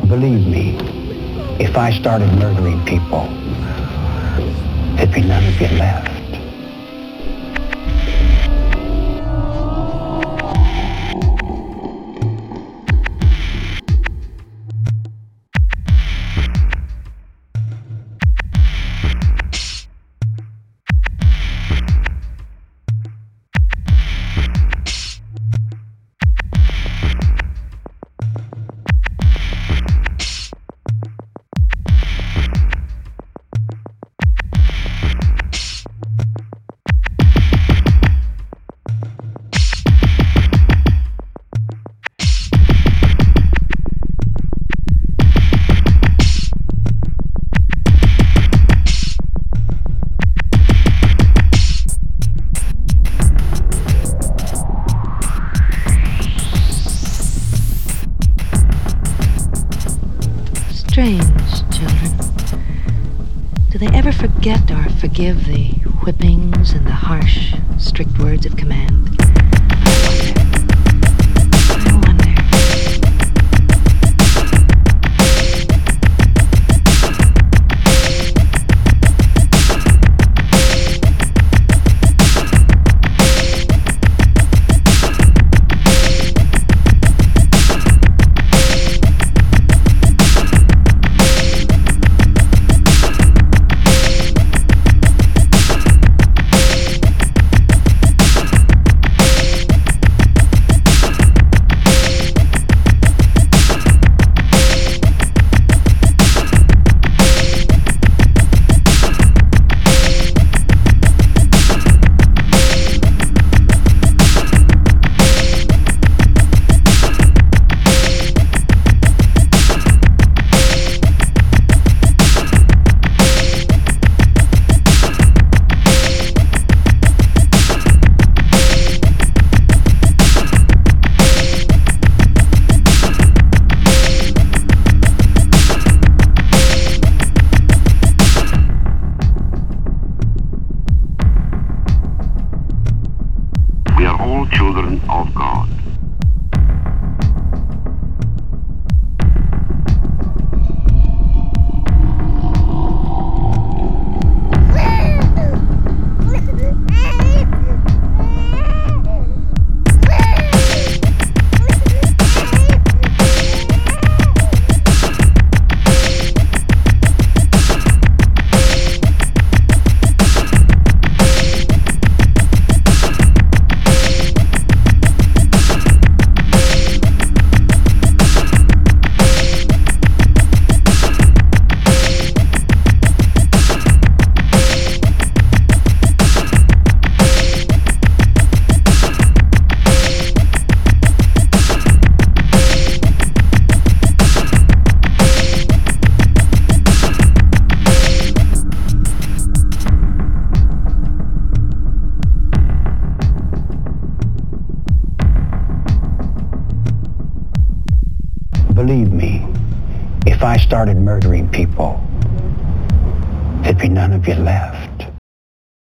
Believe me, if I started murdering people, there'd be none of you left. Strange children. Do they ever forget or forgive the whippings and the harsh, strict words of command? I wonder. We are all children of God. Believe me, if I started murdering people, there'd be none of you left.